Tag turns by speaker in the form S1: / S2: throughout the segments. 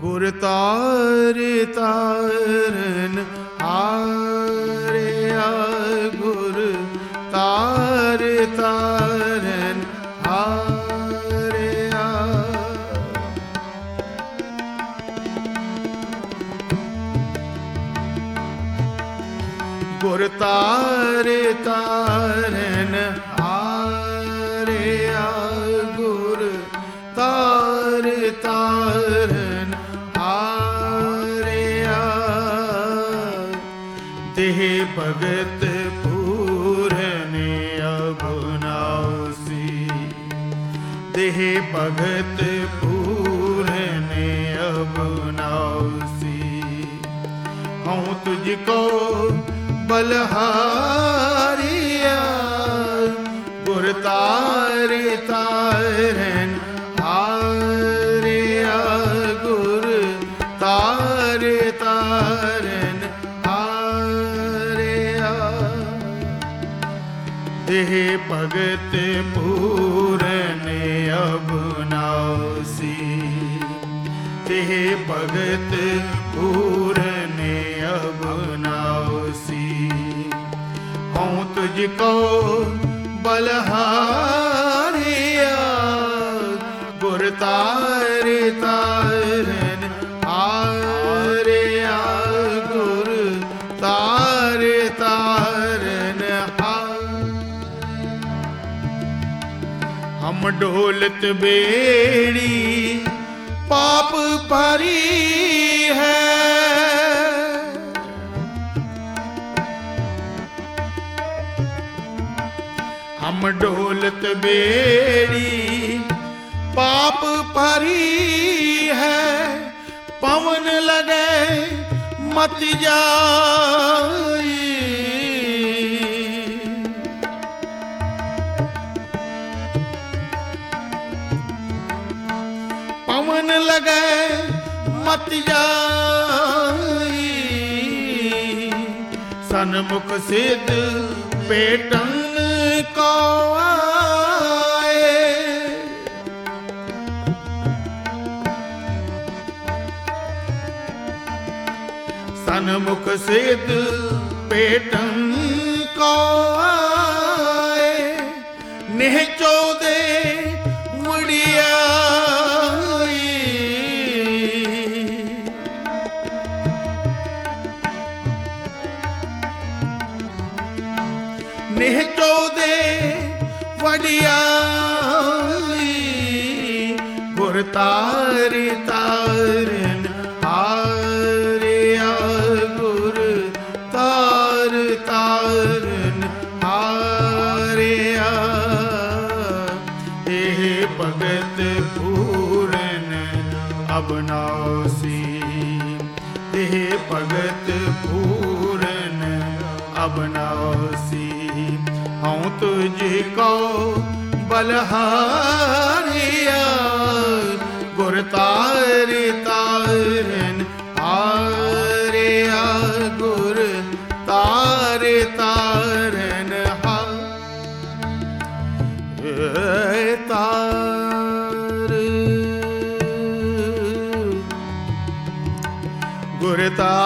S1: ਗੁਰ ਤਾਰ ਤਾਰਨ ਹਾਰਿਆ, ਗੁਰ ਤਾਰ ਤਾਰਨ ਹਾਰਿਆ। ਗੁਰ ਤਾਰ ਤਾਰਨ ਹਾਰਿਆ, ਗੁਰ ਤਾਰ ਤਾਰਨ ਹਾਰਿਆ। ਦੇਹ ਭਗਤ ਪੂਰਨ ਅਬਨਾਉਸੀ, ਦੇਹ ਭਗਤ ਪੂਰਨ ਅਬਨਾਉਸੀ। ਹਉ ਤੁਝ ਕੋ ਬਲਹਾਰਿਆ, ਗੁਰ ਤਾਰ ਤਾਰਨ ਹਾਰਿਆ, ਗੁਰ ਤਾਰ ਤਾਰਨ ਹਾਰਿਆ। ਦੇਹ ਭਗਤ ਪੂਰਨ ਅਬਨਾਉਸੀ, ਦੇਹ ਭਗਤ ਪੂਰਨ ਅਬਨਾਉਸੀ। ਹਉ ਤੁਝ ਕੋ ਬਲਹਾਰਿਆ, ਗੁਰ ਤਾਰ ਤਾਰਨ ਹਾਰਿਆ, ਗੁਰ ਤਾਰ ਤਾਰਨ ਹਾਰਿਆ। ਹਮ ਡੋਲਤ ਬੇੜੀ ਪਾਪ ਭਰੀ ਹੈ, हम डोलत बेड़ी पाप भरी है। पवन लगे मत जाई, पवन लगे मत जाई। सन्मुख सिद्ध पेटन को आए, सन्मुख सिद्ध पेटन को आए। निह चौदे मुड़ियाई, निह चौदे वडियाई। गुर तार तारन हारिया, गुर तार तारन हारिया। एह भगत पूरन अबनासी, एह भगत पूरन अबनासी। हूँ तुझको बलहारिया, गुर तार तारन हारिया, गुर तार तारन तार। गुर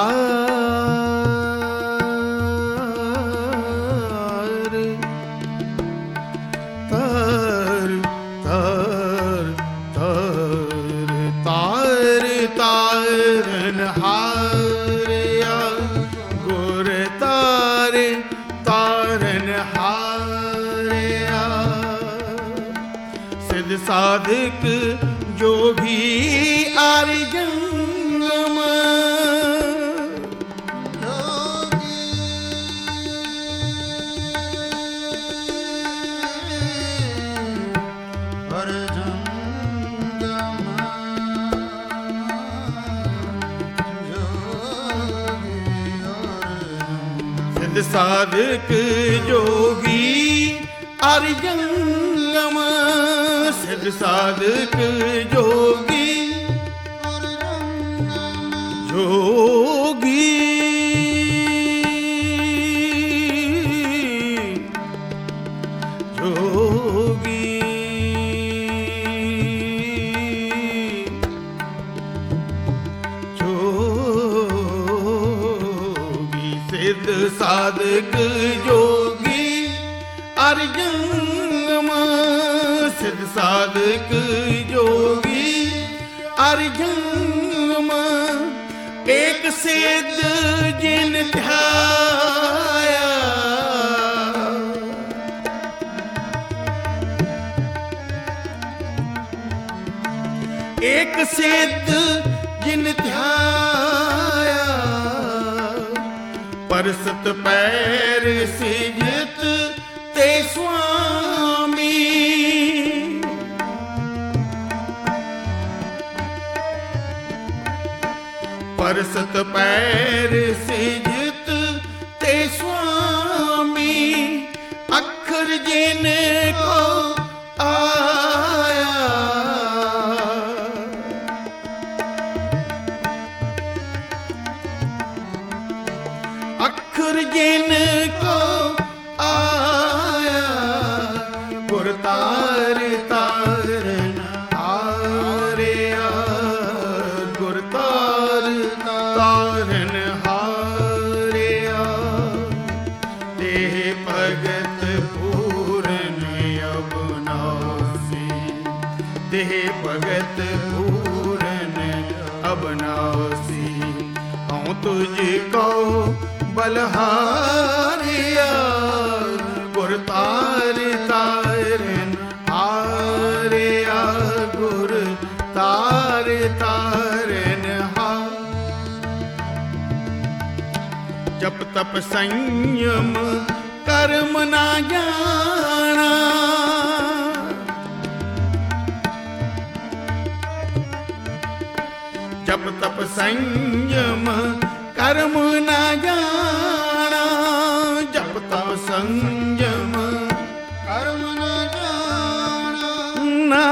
S1: तारन हारिया, गुर तार तारन हारिया। सिद्ध साधक जो भी आर्जंगम, साधक जोगी अर्जंगम। सिद्ध साधक जोगी जोगी जोगी। ਸਿੱਧ ਸਾਧਕ ਜੋਗੀ ਅਰਜੰਗਮ ਸਿੱਧ ਸਾਧਕ ਜੋਗੀ ਅਰਜੰਗਮ ਏਕ ਸਿੱਧ ਜਿਨ ਧਿਆਇਆ ਏਕ ਸਿੱਧ ਜਿਨ ਧਿਆਇਆ ਪਰਸਤ ਪੈਰ ਸਿਜਤ ਤੇ ਸੁਆਮੀ ਪਰਸਤ ਪੈਰ ਸਿਜਤ ਤੇ ਸੁਆਮੀ ਅੱਖਰ ਜਿਨ ਕੋ ਆਇਆ ਅੱਖਰ ਜਿਨ ਕੋ ਆਇਆ ਗੁਰ ਤਾਰ ਤਾਰਨ ਹਾਰਿਆ ਗੁਰ ਤਾਰ ਤਾਰਨ ਹਾਰਿਆ ਦੇਹ ਭਗਤ ਪੂਰਨ ਅਬਨਾਸੀ ਦੇਹ ਭਗਤ ਪੂਰਨ ਅਬਨਾਸੀ ਹਉ ਤੁਝ ਕੋ ਬਲਹਾਰਿਆ ਗੁਰ ਤਾਰ ਤਾਰਨ ਹਾਰਿਆ ਗੁਰ ਤਾਰ ਤਾਰਨ ਹਾਰ ਜਪ ਤਪ ਸੰਯਮ ਕਰਮ ਨਾ ਜਾਣਾ ਜਪ ਤਪ ਸੰਯਮ ਕਰਮ ਨਾ ਜਾਣਾ ਜਪ ਤਪ ਸੰਜਮ ਕਰਮ ਨਾ ਜਾਣਾ ਨਾ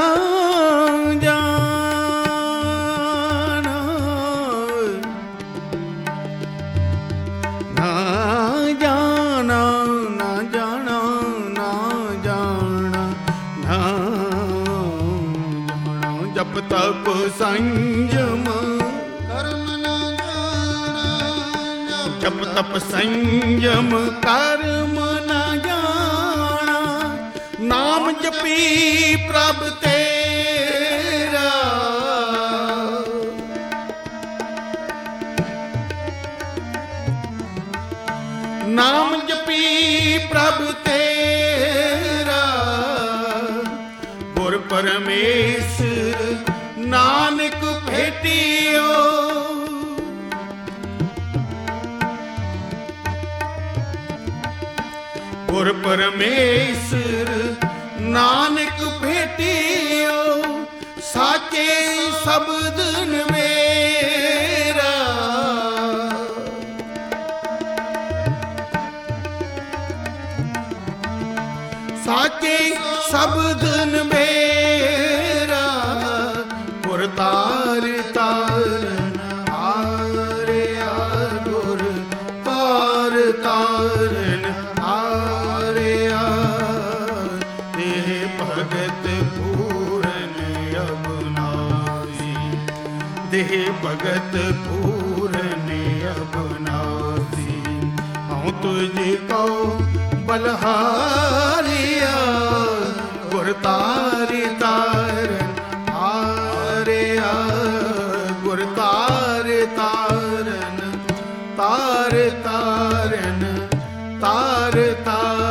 S1: ਜਾਣਾ ਨਾ ਜਾਣਾ ਨਾ ਜਾਣਾ ਨਾ ਜਾਣਾ ਨਾ ਜਾਣਾ ਜਪ ਤਪ ਸੰਜਮ ਜਪ ਤਪ ਸੰਜਮ ਕਰਮ ਨਾ ਜਾਣਾ ਨਾਮ ਜਪੀ ਪ੍ਰਭ ਤੇਰਾ ਨਾਮ ਜਪੀ ਪ੍ਰਭ ਤੇਰਾ ਗੁਰ ਪਰਮੇਸ਼ਰ ਨਾਨਕ ਭੇਟਿਓ ਗੁਰ ਪਰਮੇਸ਼ਰ ਨਾਨਕ ਭੇਟਿਓ ਸਾਚੇ ਸ਼ਬਦ ਮੇਰਾ ਸਾਚੇ ਸ਼ਬਦ ਮੇਰਾ ਗੁਰ ਤਾਰ ਤਾਰਨ ਹਾਰਿਆ ਗੁਰ ਤਾਰ ਤਾਰਨ ਹਾਰਿਆ ਦੇਹ ਭਗਤ ਪੂਰਨ ਅਬਨਾਸੀ ਦੇਹ ਭਗਤ ਪੂਰਨ ਅਬਨਾਸੀ ਹਉ ਤੁਝ ਕਉ ਬਲਹਾਰਿਆ ਗੁਰ ਤਾਰ ਤਾਰਨ ਹਾਰਿਆ ਗੁਰ ਤਾਰ ਤਾਰਨ ਤਾਰ ਤਾਰਨ ਤਾਰ ਤਾਰਨ